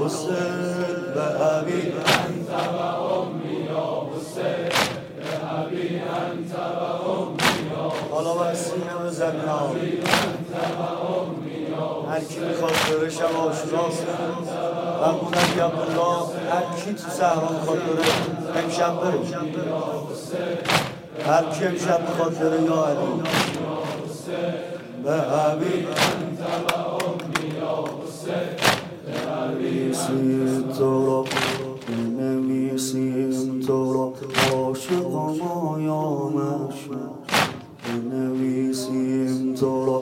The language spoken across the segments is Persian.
حسین به ابی انت و امی یا حسین به ابی انت و امی یا حسین. حالا باید سینه بزنی هر کی میخواد بره شب عاشوراست و نبی عبدالله هر کی تو صحرا میخواد بره امشب بره هر کی امشب میخواد بره یا علی به ابی انت و امی یا حسین به ابی بنویسیم تو را بنویسیم تو را عاشق ما یا معشوق بنویسیم تو را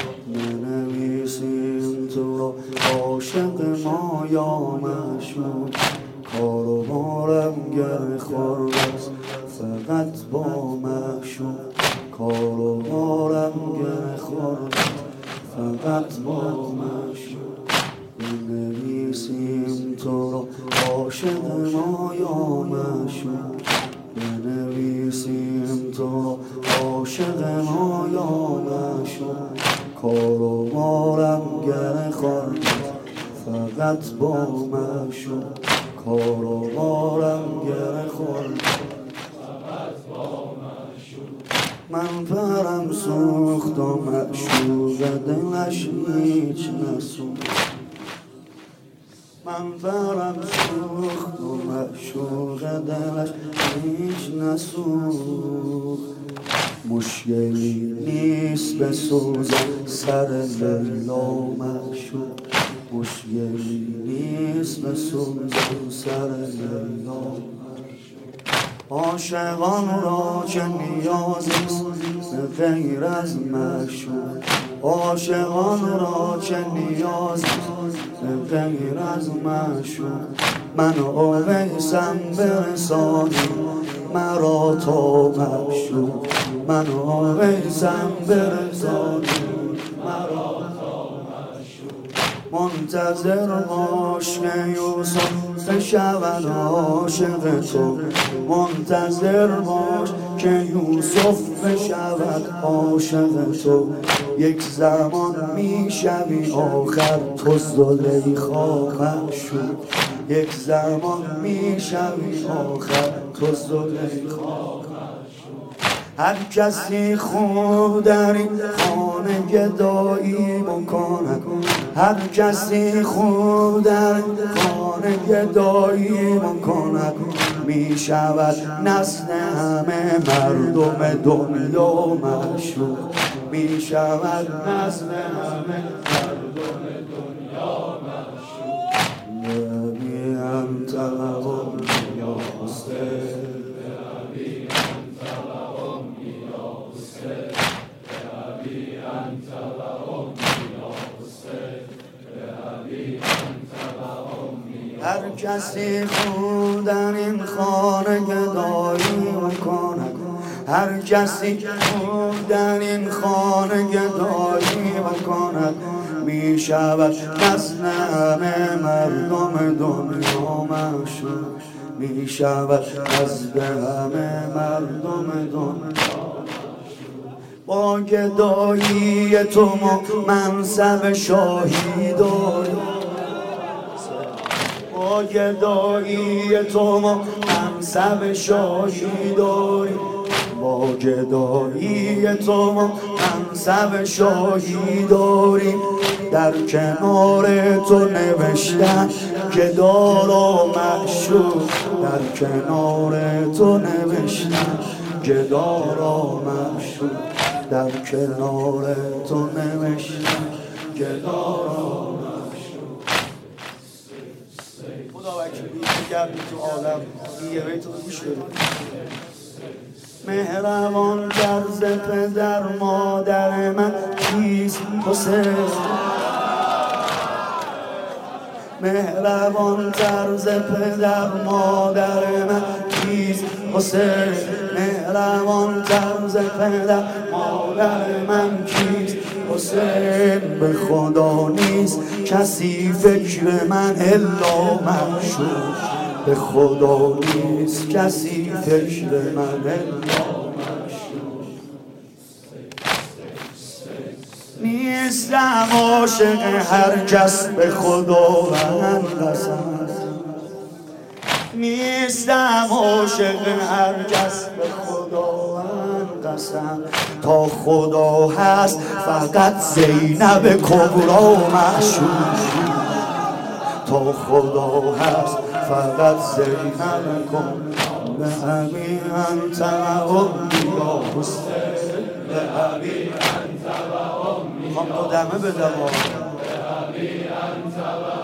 بنویسیم تو را عاشق ما یا معشوق کار و بارم گر خورد فقط با معشوق کار و بارم گر خورد فقط با معشوق بنویسیم تو را عاشق ما یا معشوق بنویسیم تو را عاشق ما یا معشوق کار و بارم گر خورد فقط با معشوق کار و بارم گر خورد فقط با معشوق من پرم سوخت و معشوق دلش هیچ نسوخت من پرم سوخت و معشوق دلش هیچ نسوخت مشکلی نیست بسوزم سر لیلا معشوق مشکلی نیست بسوزم سر لیلا عاشقان را چه نیازیست به غیر از معشوق عاشقان را چه نیازیست به غیر از معشوق من اویسم برسانی مرا تا معشوق من اویسم برسانی مرا تا معشوق منتظر باش که یوسف بشود عاشق تو منتظر باش که یوسف بشود عاشق تو یک زمان میشوی آخر تو زلیخا معشوق یک زمان میشوی آخر تو زلیخا هر کسی خوب در این خانه گدایی بکند هر کسی خوب در این خانه گدایی بکند می شود نسل همه مردم دنیا معشوق می شود نسل همه مردم دنیا معشوق نبی انت و امی یا حسین هر کسی خود در این خانه گدایی میکند هر کسی خود در این خانه گدایی میکند می شود نسل همه مردم دنیا معشوق می شود نسل همه مردم دنیا با گدایی تو ما منصب شاهی داریم با گدایی تو ما منصب شاهی داریم با گدایی تو ما منصب شاهی داریم در کنار تو نوشتن گدارا معشوق در کنار تو نوشتن گدارا معشوق در کنار تو نوشتن گدارا معشوق خدا وکیلی بگردی تو عالم این یه بیت رو گوش بدید مهربان طرز پدر مادر من کیست حسین مهربان طرز پدر مادر من کیست حسین مهربان طرز پدر مادر من کیست حسین به خدا نیست کسی فکر من الا معشوق به خدا نیست کسی فکر من الا معشوق نیستم عاشق هر کس به خداوند قسم، نیستم عاشق هر کس به خداوند قسم. تا خدا هست فقط زینب کبرا معشوق، تا خدا هست فقط زینب کبرا. به ابی انت و امی یا حسین، به ابی انت و امی. میخوام تو دمه بدم. به ابی انت و